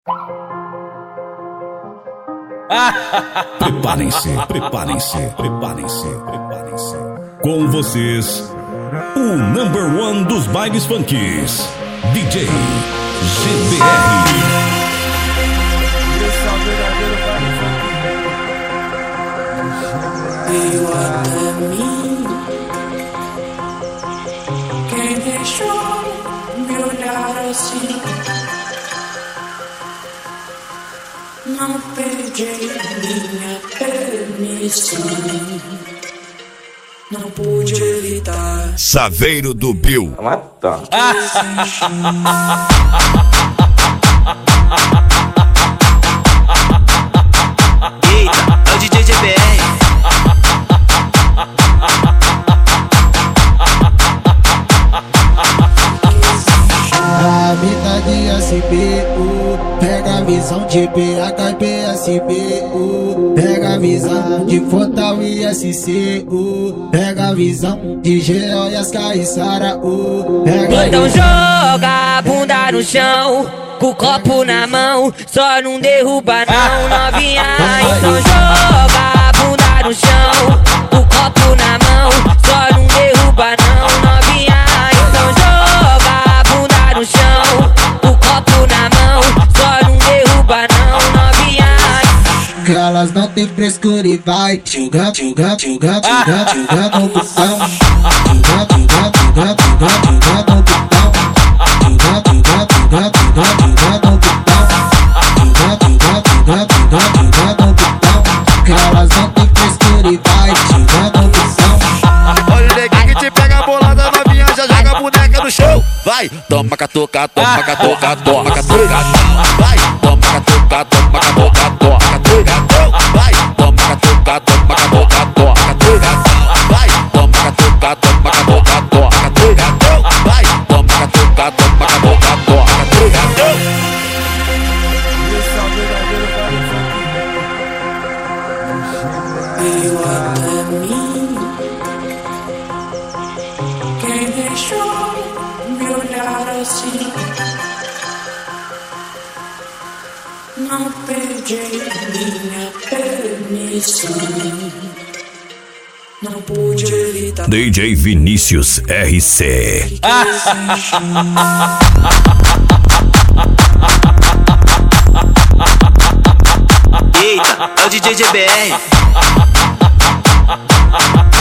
Preparem-se, preparem-se, preparem-se, preparem-se. Com vocês, o number one dos bailes funkies, DJ GBR. Veio até mim, quem deixou me olhar assim? Não pedi minha permissão, não pude evitar. Saveiro do Bill. Mata. Eita, é o DJ GBR. A mina de SBU, pega a visão de BH e PSBU, pega a visão de Fortal e SCU, pega a visão de GO e as Caissara U. Então joga a bunda no chão, com o copo na mão, só não derruba não, novinha. Então joga a bunda no chão, com o copo na mão, só não derruba não, novinha. Então joga a bunda no chão, com o copo na mão, só não derruba não, novinha. Que elas não tem frescura e vai jogando, jogando, jogando, jogando, jogando no botão, jogando, jogando, jogando, jogando, jogando no botão, jogando, jogando, jogando, jogando, jogando no botão, jogando, jogando, jogando, jogando, jogando no botão. Que elas não tem frescura e vai jogando no botão. Olha o neguinho que te pega a bolada novinha, já joga a boneca no chão. Vai, toma catuca, toma catuca, toma catuca. Vai, toma catuca, toma catuca, toma catuca. Vai, toma catuca, toma catuca, toma catuca. Vai, toma catuca, toma catuca, toma catuca. Vai, toma catuca, toma catuca, toma catuca. Veio até mim, quem deixou me olhar assim? Não pedi minha permissão, não pude evitar. DJ Vinícius RC. Eita, é o DJ GBR.